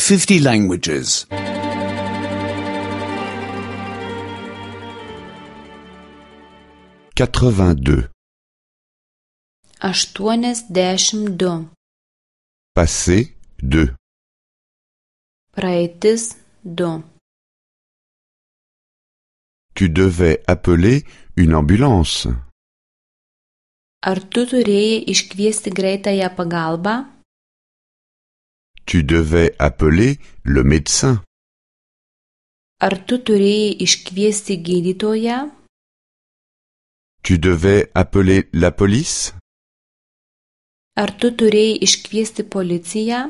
50 languages. 82. 82. Passé 2. Praeitis 2. Tu devais appeler une ambulance. Ar tu turėjai iškviesti greitąją pagalbą? Tu devais appeler le médecin. Ar tu turėjai iškviesti gydytoją? Tu devais appeler la police. Ar tu turėjai iškviesti policiją?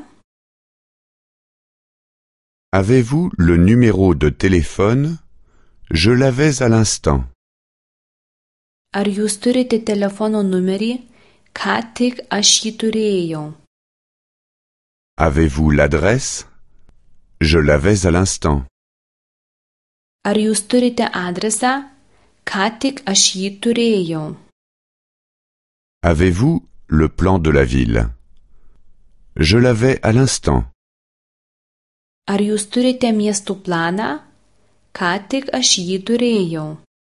Avez-vous le numéro de téléphone? Je l'avais à l'instant. Ar jūs turite telefono numerį? Ką tik aš jį turėjau. Avez-vous l'adresse? Je l'avais à l'instant. Ar jūs turite adresą? Ką tik aš jį turėjau. Avez-vous le plan de la ville? Je l'avais à l'instant. Ar jūs turite miesto planą? Ką tik aš jį turėjau.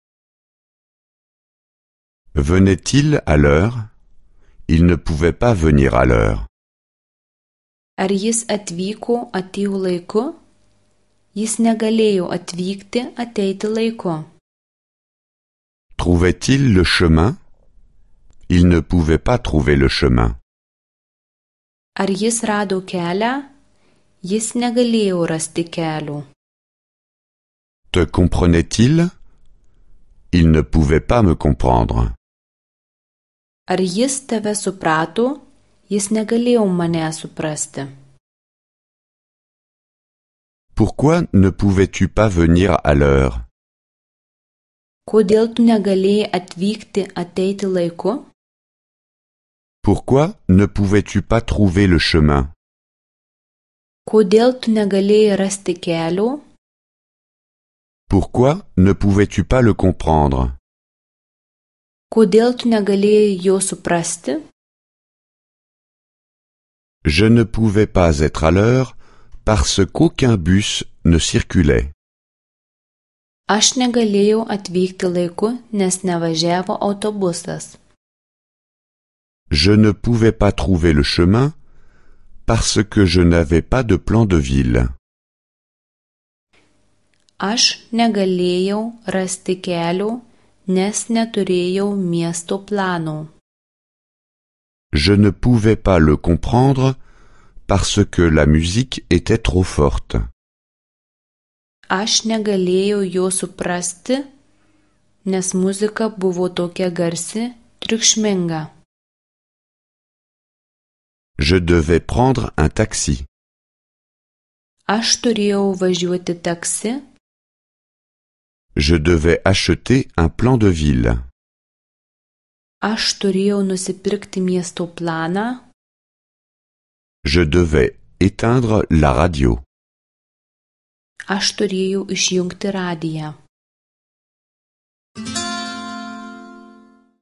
Venait-il à l'heure? Il ne pouvait pas venir à l'heure. Ar jis atėjo laiku? Jis negalėjo ateiti laiku. Trouvait-il le chemin? Il ne pouvait pas trouver le chemin. Ar jis rado kelią? Jis negalėjo rasti kelio. Te comprenait-il? Il ne pouvait pas me comprendre. Ar jis tave suprato? Jis negalėjo mane suprasti. Pourquoi ne pouvais-tu pas venir à l'heure? Kodėl tu negalėjai ateiti laiku? Pourquoi ne pouvais-tu pas trouver le chemin? Kodėl tu negalėjai rasti kelio? Pourquoi ne pouvais-tu pas le comprendre? Kodėl tu negalėjai jo suprasti? Je ne pouvais pas être à l'heure parce qu'aucun bus ne circulait. Aš negalėjau atvykti laiku, nes nevažiavo autobusas. Je ne pouvais pas trouver le chemin parce que je n'avais pas de plan de ville. Aš negalėjau rasti kelio, nes neturėjau miesto plano. Je ne pouvais pas le comprendre parce que la musique était trop forte. Aš negalėjau jo suprasti, nes muzika buvo tokia garsi, triukšminga. Je devais prendre un taxi. Aš turėjau važiuoti taksi. Je devais acheter un plan de ville. Aš turėjau nusipirkti miesto planą. Je devais éteindre la radio. Aš turėjau išjungti radiją.